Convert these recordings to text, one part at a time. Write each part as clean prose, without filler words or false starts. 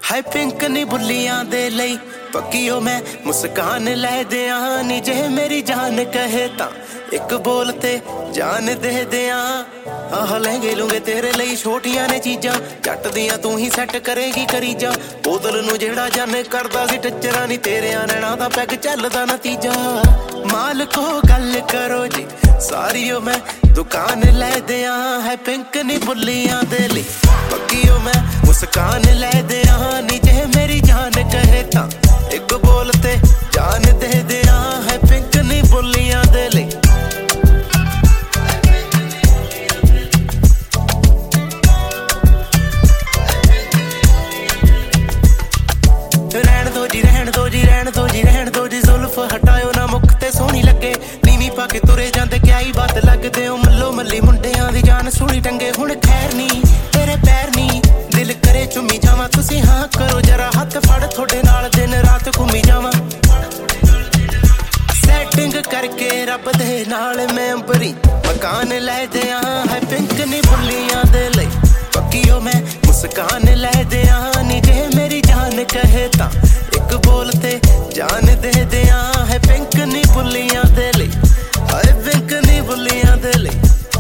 हाय pink नी बुलियां दे लई पक्कीओ मैं मुस्कान लै दियां नी जे मेरी जान कहे तां एक बोल ते जान दे दियां आह लहंगे लूंगे तेरे ਲਈ ਛੋਟੀਆਂ ਨੇ ਚੀਜ਼ਾਂ ਜੱਟ ਦੀਆਂ ਤੂੰ ਹੀ ਸੈੱਟ ਕਰੇਗੀ ਕਰੀ ਜਾ ਬੋਤਲ ਨੂੰ ਜਿਹੜਾ ਜਾਣੇ ਕਰਦਾ ਸੀ ਟੱਚਰਾਂ ਨਹੀਂ ਤੇਰਿਆਂ ਨੈਣਾ ਦਾ ਪੈਗ ਚੱਲਦਾ ਨਤੀਜਾ ਮਾਲਕੋ ਗੱਲ ਕਰੋ ਜੀ ਸਾਰੀਓ ਮੈਂ ਦੁਕਾਨ ਲੈ ਦਿਆਂ ਹੈ ਪਿੰਕ ਨੀ ਬੁੱਲੀਆਂ ਦੇ ਲਈ ਪੱਕੀਓ ਮੈਂ ਮੁਸਕਾਨ ਲੈ ਦਿਆਂ ਨੀ ਜੇ ਮੇਰੀ ਜਾਨ ਕਹੇ ਤਾਂ ਇੱਕ ਬੋਲ ਤੇ ਜਾਨ ਦੇ ਦਿਆਂ ਹੈ ਪਿੰਕ ਨੀ ਬੁੱਲੀਆਂ ਦੇ ਲਈ रहन दो जी जुल्फ हटायो ना मुख ते सोहनी लगे नीवी पाके तुरे जांदे क्या ही बात लगदे ओ मल्लो मल्ली मुंडियां दी जान सुनी टंगे हुण खैर नी तेरे पैर नी दिल करे चुम्मी जावां तुसी हां करो जरा हथ फड़ थोड़े नाल दिन रात घूमी जावां सेटिंग करके रब दे नाल मैं अंबरी मकान लै दियां है पिंक नी बुलियां दे लई पक्कीओ मैं मुस्कान लै दियां नी जे मेरी जान कहे तां एक बोल ते जान दे दियां है पिंक नी बुलियां दे लई हाय पिंक नी बुलियां दे लई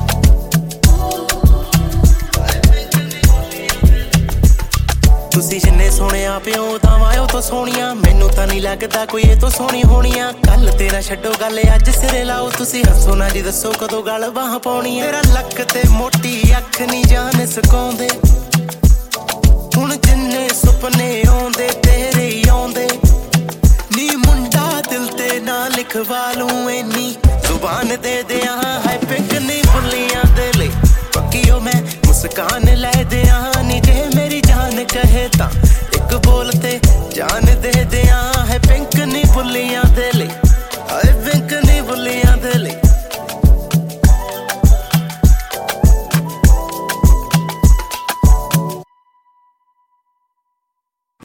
ਤੁਸੀਂ ਜਿੰਨੇ ਸੋਹਣਿਆ ਪਿਓ ਤਾਂ ਵਾਇਓ ਤੋਂ ਸੋਹਣੀਆਂ ਮੈਨੂੰ ਤਾਂ ਨਹੀਂ ਲੱਗਦਾ ਕੋਈ ਇਹ ਤੋਂ ਸੋਹਣੀ ਹੋਣੀਆਂ ਕੱਲ ਤੇਰਾ ਛੱਡੋ ਗੱਲ ਅੱਜ ਸਿਰੇ ਲਾਓ ਤੁਸੀਂ ਹੱਸੋ ਨਾ ਜੀ ਦੱਸੋ ਕਦੋਂ ਗੱਲ ਬਾਹਾਂ ਪਾਉਣੀ ਤੇਰਾ ਲੱਕ ਤੇ ਮੋਟੀ ਅੱਖ ਨਹੀਂ ਜਾਨ ਸਕਾਉਂਦੇ ਹੁਣ ਜਿੰਨੇ ਸੁਪਨੇ ਆਉਂਦੇ ਤੇਰੇ ਹੀ ਆਉਂਦੇ ਨੀ ਮੁੰਡਾ ਦਿਲ ਤੇ ਨਾ ਲਿਖਵਾ ਲੂੰ ਇੰਨੀ ਜ਼ੁਬਾਨ ਦੇ ਦਿਆਂ ਹੈ ਪਿੰਕ ਨੀ ਬੁੱਲੀਆਂ ਦੇ ਲਈ ਪੱਕੀਓ ਮੈਂ ਮੁਸਕਾਨ ਲੈ ਦਿਆਂ